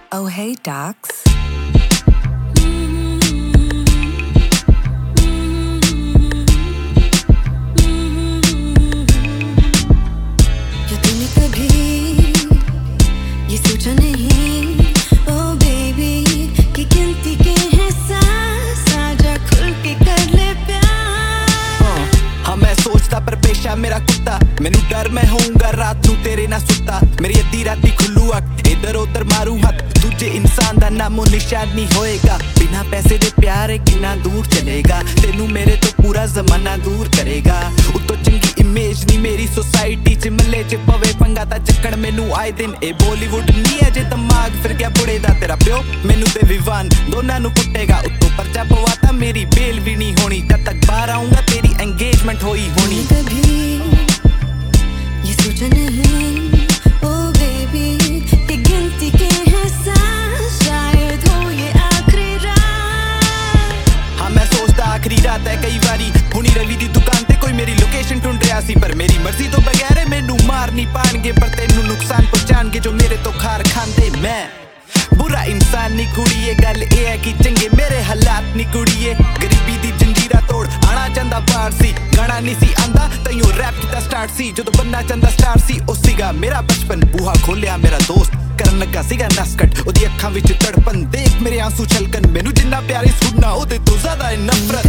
Oh, hey, docs. पर पेशा मेरा कुत्ता मैनू डर मैं होऊंगा रात नू तेरे ना सुता मेरी अद्धी राती खुल्लू अख इधर उधर मारू हथ दूजे इंसान दा नामो निशान नहीं होएगा बिना पैसे दे प्यार कितना दूर चलेगा तेनू मेरे तो पूरा जमाना दूर करेगा उतो चंगी इमेज नहीं मेरी सोसाइटी च मल्ले च पवे पंगा ता चक्कण मैनू आए दिन ए बॉलीवुड नहीं है जे दिमाग फिर क्या बुढ़े दा तेरा प्यो मैनू ते विवान दोनों नू कुटेगा उतो पर्चा पवाता मेरी बेल भी नहीं होनी जब तक बाहर आऊंगा तेरी एंगेजमेंट होई होनी कभी ये सोचा नहीं ओ बेबी कि गिनती के हैं सांस शायद हो ये आखिरी रात हाँ मैं सोचता आखिरी रात है कई बारी हुनी रवि दी दुकान ते कोई मेरी लोकेशन ढूंढ रहा सी पर मेरी मर्जी तो बगैर मैनू मार नहीं पाणगे पर तेनू नुकसान पहुंचाणगे जो मेरे तो खार खांदे मैं बुरा इंसान नहीं कुड़िए गल ए है कि चंगे मेरे हालात नहीं कुड़िए गरीबी दी जंजीरा तोड़ आना चाहता बाहर सी गाना नहीं सी आंदा तैयो रैप कीता स्टार्ट सी जो बनना चाहता स्टार सी ओ सीगा मेरा बचपन बूहा खोलिया मेरा दोस्त करन लगा सीगा नसकट ओदी अखां विच तड़पन देख मेरे आंसू छलकन मैनू जिन्ना प्यारी सुनना ओदे तो ज्यादा है नफरत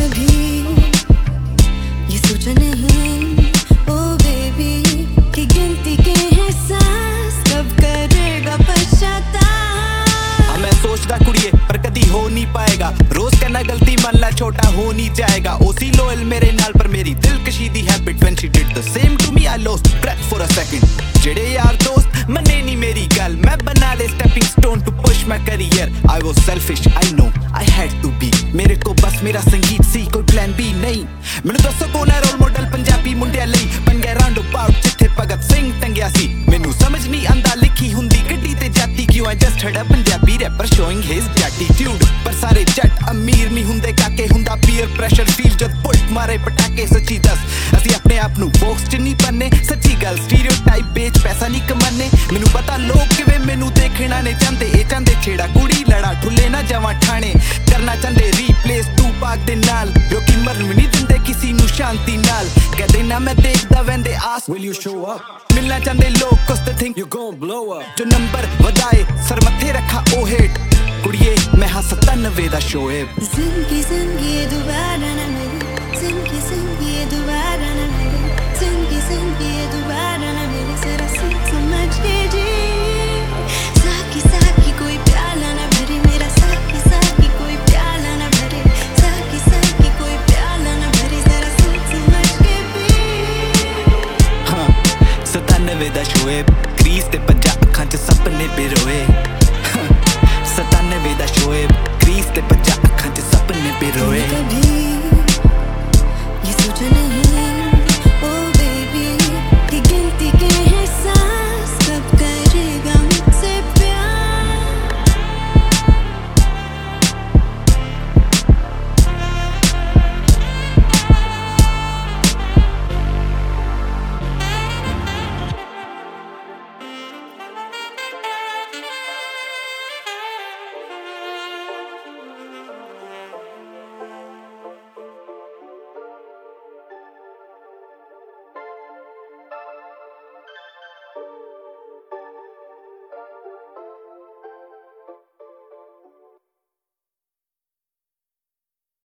कभी ये सोचा नहीं ओ बेबी कि गिनती के हैं सांस कब करेगा पश्चाताप मैं सोचदा कुड़िए पर कदी हो नहीं पाएगा रोज कहना गलती मान ला छोटा हो नहीं जाएगा ओसी लोयल मेरे नाल पर मेरी दिलकशी दी habit when she did the same to me I lost breath for a second जेड़े यार दोस्त मने नहीं मेरी गल मैं बना ले stepping stone to push my career I was selfish I know I had to be मेरे को बस मेरा संगीत सी कोई प्लान बी नहीं मैनू दसो कौन है रोल मॉडल पंजाबी मुंडिया लई बन गया राउंड अबाउट जिथे भगत सिंह टंगिया सी मैनू समझ नहीं आंदा लिखी हुंदी गड्डी ते जाती क्यों I just heard a Punjabi rapper showing his attitude पर सारे जट अमीर नहीं हुंदे काके हुंदा peer pressure feel जद बुल्ट मारे पटाके सच्ची दस ਅਸੀਂ अपने आप ਨੂੰ बॉक्स ਚ नहीं पन्ने सच्ची गल स्टीरियोटाइप बेच पैसा नहीं कमाने ਮੈਨੂੰ पता लोग किवें ਮੈਨੂੰ देखना ने चाहते ए चाहते छेड़ा कुड़ी लड़ा ठुले ना जावा ठाणे करना चाहते रीप्लेस टूपाक दे नाल जो कि मਰਨ भी नहीं दिंदे किसी ਨੂੰ शांति नाल कहते ना मैं देखदा when they ask will you show up मिलना चाहते लोग cause they think you gon' blow up जो नंबर वधाए सर मथे रखा ओ हेट कुड़िए मैं हाँ 97 दा शोएब जिंदगी दोबारा ना मिले जिंदगी दोबारा ना मिले जिंदगी दोबारा ना मिले जरा समझ के जी साकी कोई प्याला ना भरे मेरा साकी कोई प्याला ना भरे साकी कोई प्याला ना भरे जरा समझ के भी हाँ 97 दा शोएब क्रीज ते पंजा अखां च सपने बिरोए 97 दा शोएब क्रीज ते पंजा अखां च सपने बिरोए कभी ये सोचा नहीं